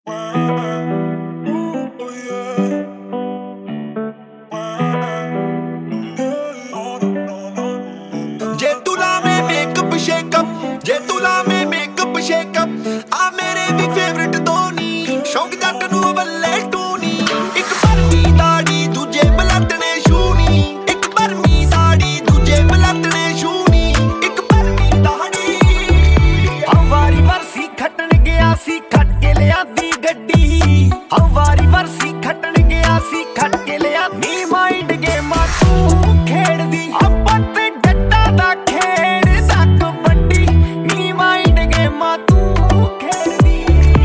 ਜੇ ਤੂੰ ਲਾਵੇਂ ਮੇਕਅਪ ਸ਼ੇਕਅਪ, ਜੇ ਤੂੰ ਲਾਵੇਂ ਮੇਕਅਪ ਸ਼ੇਕਅਪ, ਆ ਮੇਰੇ ਵੀ ਫੇਵਰਿਟ ਧੋਨੀ, ਸ਼ੌਕ ਜੱਟ ਨੂੰ ਬੱਲੇ ਟੂਨੀ। ਇੱਕ ਭਰਮੀ ਦਾੜੀ ਦੂਜੇ ਬਲੱਟਣੇ ਸ਼ੂਨੀ, ਇੱਕ ਭਰਮੀ ਦਾੜੀ ਦੂਜੇ ਬਲੱਟਣੇ ਸ਼ੂਨੀ, ਇੱਕ ਭਰਮੀ ਦਾੜੀ। ਵਾਰੀ ਵਰਸੀ ਖੱਟਣ ਗਿਆ ਸੀ, ਖੱਟ ਕੇ ਲਿਆਂਦੀ ਗੱਡੀ। ਵਾਰੀ ਵਰਸੀ ਖੱਟਣ ਗਿਆ ਸੀ, ਖੱਟ ਕੇ ਲਿਆਂਦੀ। ਮਾਈਂਡ ਗੇਮਾਂ ਤੂੰ ਖੇਡਦੀ, ਆਪਾਂ ਤੇ ਜੱਟਾਂ ਦਾ ਖੇਡਦਾ ਕਬੱਡੀ। ਨੀ ਮਾਈਂਡ ਗੇਮਾਂ ਤੂੰ ਖੇਡਦੀ।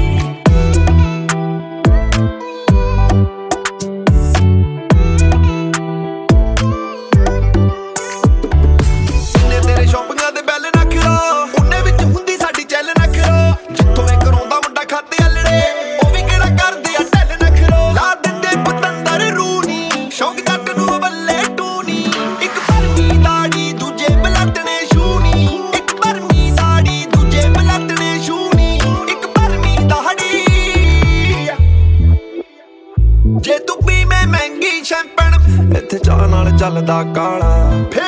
ਇੰਨੇ ਤੇਰੇ ਸ਼ੌਪਿੰਗਾਂ ਦੇ ਬੈਲ ਨਾ ਖਿਰੋ, ਉਹਨੇ ਵਿੱਚ ਹੁੰਦੀ ਸਾਡੀ ਚੱਲ ਨਾ ਖਿਰੋ। ਜਿੱਥੋਂ ਇਹ ਕਰਾਉਂਦਾ ਮੁੰਡਾ ਖਾਤੇ ਅਲੜੇ, ਉਹ ਵੀ ਕਿਹੜਾ ਕਰਦੇ ਆ ਢੱਲ ਨਾ ਖਿਰੋ। ਲਾ ਦਿੰਦੇ ਪਤੰਦਰ ਰੂਨੀ, ਸ਼ੌਕ ਜੱਟ ਨੂੰ ਬੱਲੇ ਟੂਨੀ। ਇੱਕ ਭਰਮੀ ਦਾੜੀ ਦੂਜੇ ਬਲੱਟਣੇ ਸ਼ੂਨੀ, ਇੱਕ ਭਰਮੀ ਦਾੜੀ ਦੂਜੇ ਬਲੱਟਣੇ ਸ਼ੂਨੀ, ਇੱਕ ਭਰਮੀ ਦਾੜੀ। ਜੇ ਤੂੰ ਪੀਵੇਂ ਮਹਿੰਗੀ ਸ਼ੈਂਪਨ, ਇੱਥੇ ਚਾਹ ਨਾਲ ਚੱਲਦਾ ਕਾਲਾ।